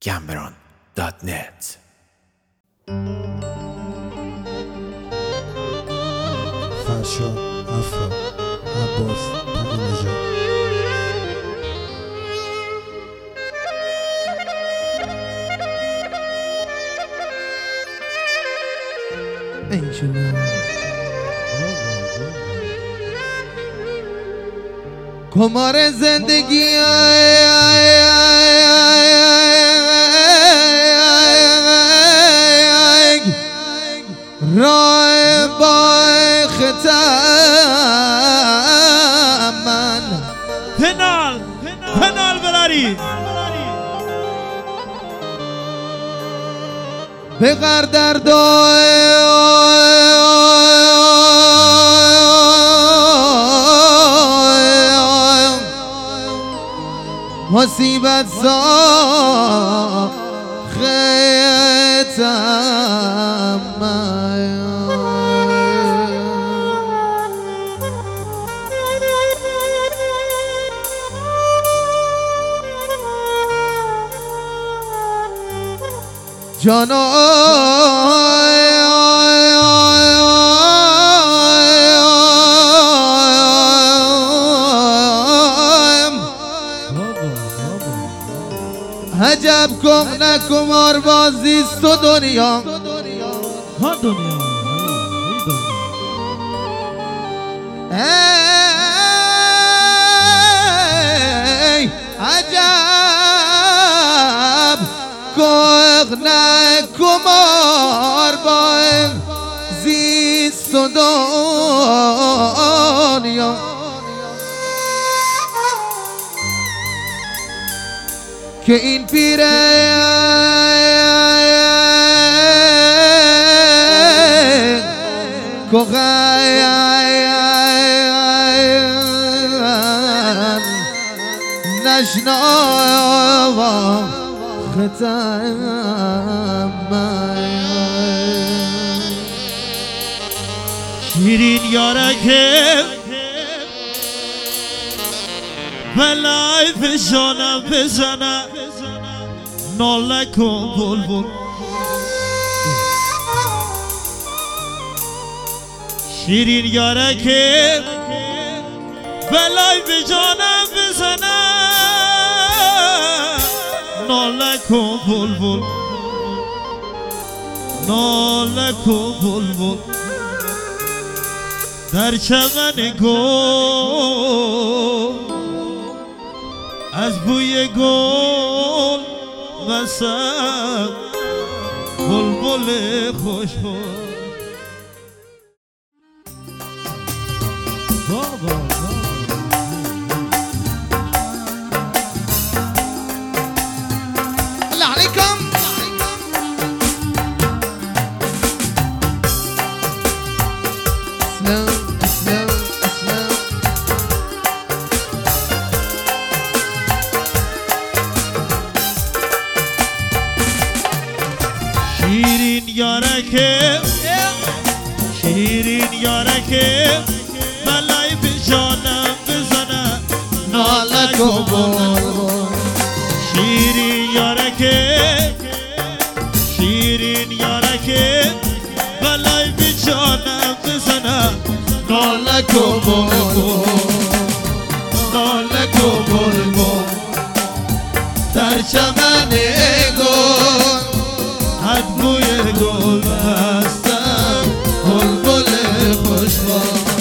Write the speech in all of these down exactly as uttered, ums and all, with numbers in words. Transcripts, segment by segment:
گمبران دات نت. فرشاد افرا عباس تقی نژاد. کمار زندگی راه با ختم من پنال پنال براری بغر در دو مصیبت ساختم من جانم عجب کن نکمار بازیست و دنیا ها دنیا ای عجب کن نکمار بازیست و دنیا که این پیره کوغن نشنوا ختم شیرین یارکه بلای فشانم بزنم ناله کن بلبل شیرین یارکه بلای فشانم بزنم ناله کن بلبل ناله کن بلبل در چمن گل از بوی گل مثل بلبل خوشبو الله عليكم اسلام اسلام اسلام شیرین یارکه شیرین یارکه بلای به جانم بزنه ناله کن بلبل شیرین یارکه شیرین یارکه بلای به جانم بزنه ناله کن بلبل ناله کن بلبل در چمن گل از بوی گل هستم بلبل خوشبو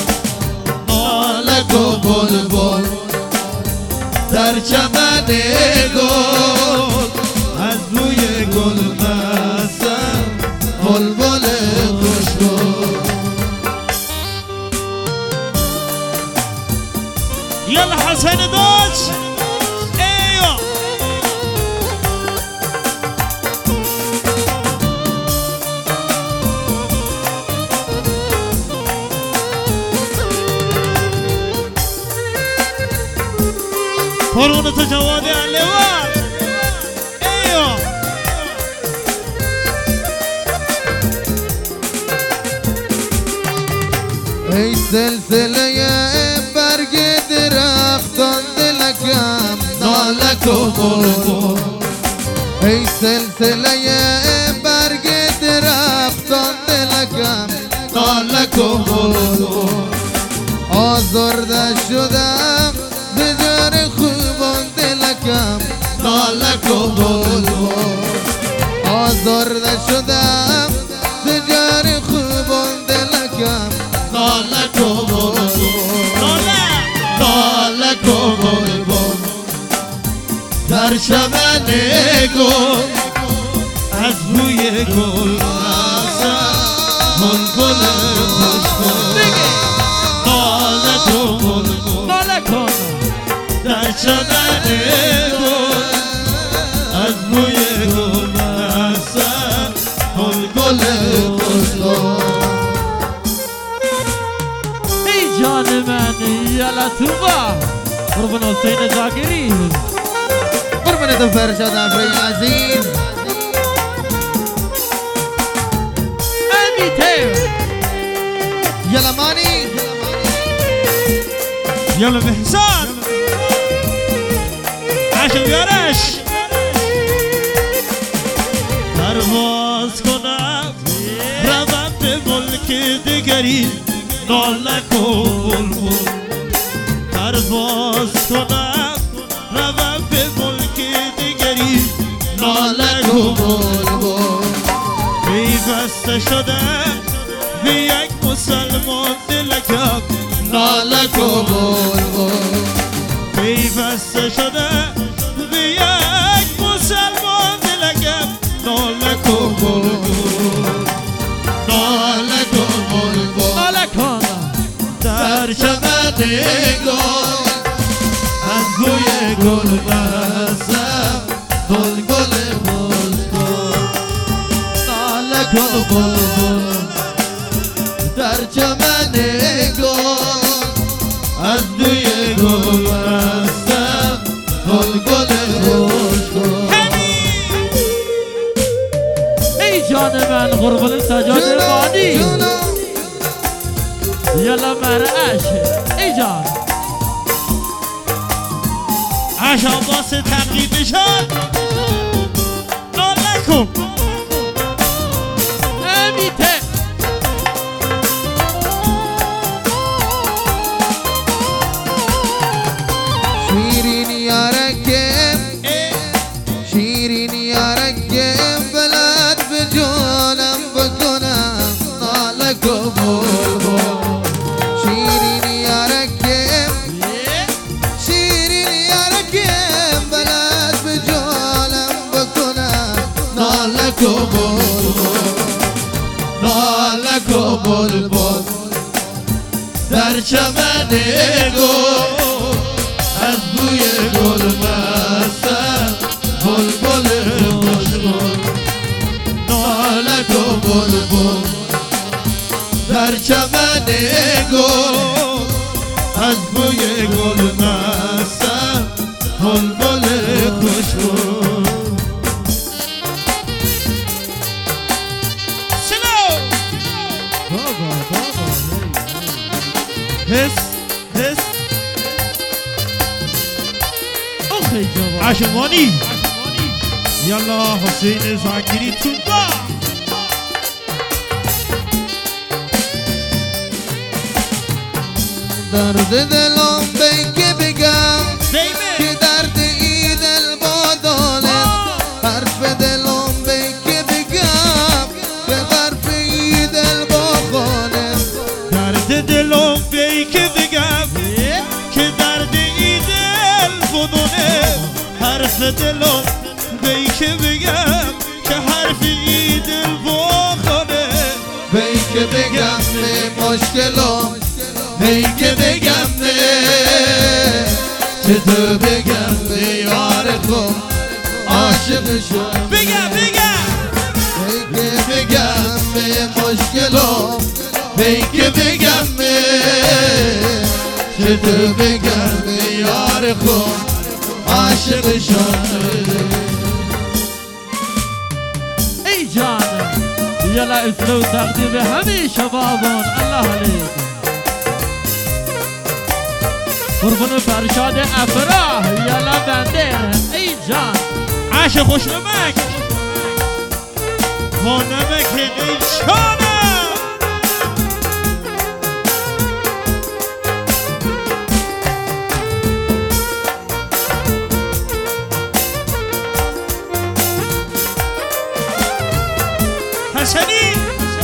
ناله کن بلبل در چمن گل از بوی گل هستم بلبل خوشبو یلا حسین داش ایو قرونة جوادي اللواء ايوه ای سلسله برگ درختان دلکم ناله کن بلبل ای سلسله برگ درختان دلکم نالک و بلبل آزرده شدم زجار خوبان دلکم نالک و بلبل آزرده شدم زجار خوبان دلکم نالک و بلبل نالک و بلبل در چمن گل از بوی گل بلبل خوشگل نالک و بلبل در چمن گل از بوی گل بلبل خوشگل ای جان من یا لطوفه قربان حسین زاکری قربان تو فرشاد افری عزیز امیته یلا مانی يلا بحسان عشان بیارش پرواز کنم روم به ملک دیگری نالک و بلبل پرواز کنم روم به ملک دیگری نالک و بلبل پیوسته شده به یک مسلمان دلکم نالک و بلبل پیوسته شده به یک مسلمان دلکم نالک و بلبل نالک و بلبل مالکانه در چمن گل از بوی گل بستم بلبل بلبل نالک و بلبل در چمن گل از بوی گل بستم بلبل بلبل ای جان من قربان سجاد مانی یلا مرعش ای جان عشان واسه تقلیدشان نالکم امیته شیرین یارکم شیرین یارکم بلد به جانم بکنم نالک و بلبل شیرین یارکم شیرین یارکم بلد به جانم بکنم نالک و بلبل نالک و بلبل در چمن گل از بوی گل مستم بلبل خوشگل نالک و بلبل در چمن گل از بوی گل مستم بلبل خوشگل سلو بابا بابا حس حس آخی جوان عشمانی یلا حسین زاکری توبا درد دلم بی که بگم دیمه که درد ای دل با داله حرف دلم بی که بگم که حرف ای دل با خانه درد دلم بی که بگم که درد ای دل بدونه حرف دلم بی که بگم که حرف ای دل بخونه بی که بگم به مشکلم بی که بگم به چه تو بگم به یار خود عاشق شد بگم بگم بی که بگم به مشکلم بی که بگم به چه تو بگم به یار خود عاشق شد ای جان یلا اسلو تقدیم همه شبابان الله علیکم قربان فرشاد افراح یلا بندر ای جان عش خوش نمک با نمک نیشانه حسنی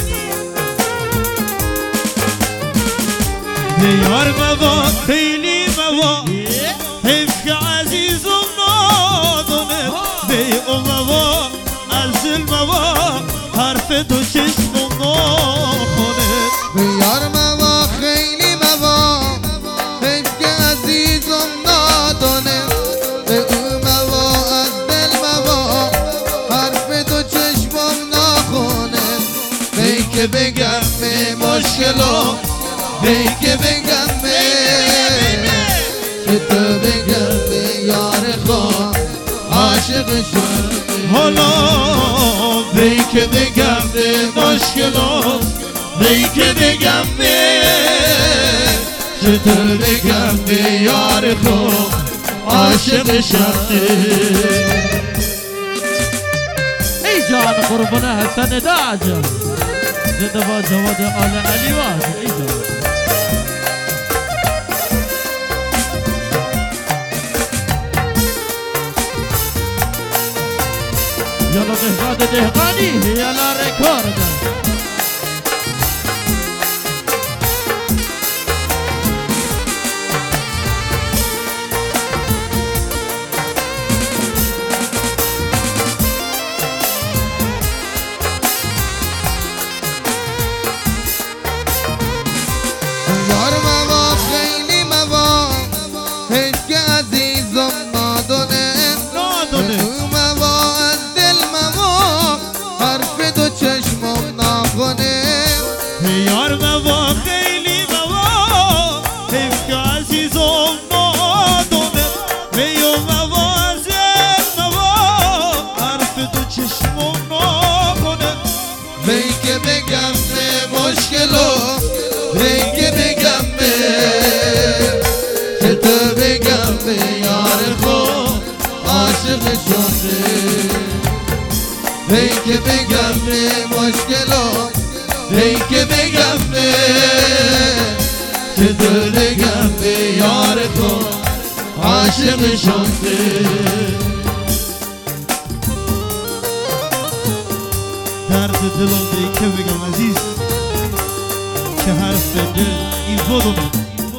دیار موا خیلی موا حیف که عزیزم نادونه بی او موا از دل موا حرف تو چشمم نخونه بیار موا خیلی موا حیف که عزیزم نادونه به او موا از دل موا حرف تو چشمم نخونه بی که بگم به مشکلم بی که بگم به که تو بگم به یار خود عاشق شدم حالا بی که بگم به مشکلات بی که بگم به چطور بگم به یار خود عاشق شده ای جان قربان حسن دا جان زنده با جواد آل علی واجه ای جان یالا بهزاد دهقانی یالا رکارد یار موا خیلی موا حیف که عزیزم نادونه نادونه او موا از دل موا حرف دو چشمم نخونه یار موا خیلی موا حیف که عزیزم نادونه میو موا از دل موا حرف تو چشمم نکنه بی که بگم به مشکلم بی که بگم به که تو بگم به یار خود عاشق شده بی که بگم به مشکلم بی که بگم به که تو بگم به یار خود عاشق شده درد دلم دی که بگم عزیز که حرف دل این بودم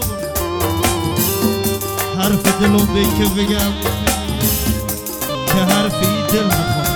حرف دلم دی که بگم که حرف این دل میخوام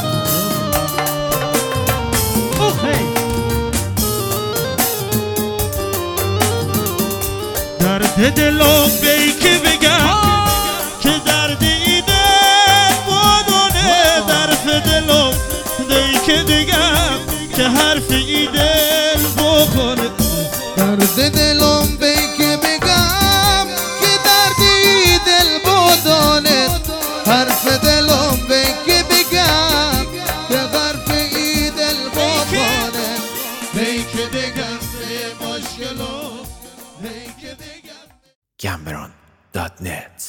درد دلم دی که بگم که درد این دل بودونه درد دلم دی که بگم که حرف این دل بخوره درد دلم بی که بگم که درد ای دل بودانه حرف دلم بی که بگم که حرف ای دل بودانه بی که بگم به مشکلم بی که بگم Cameron dot net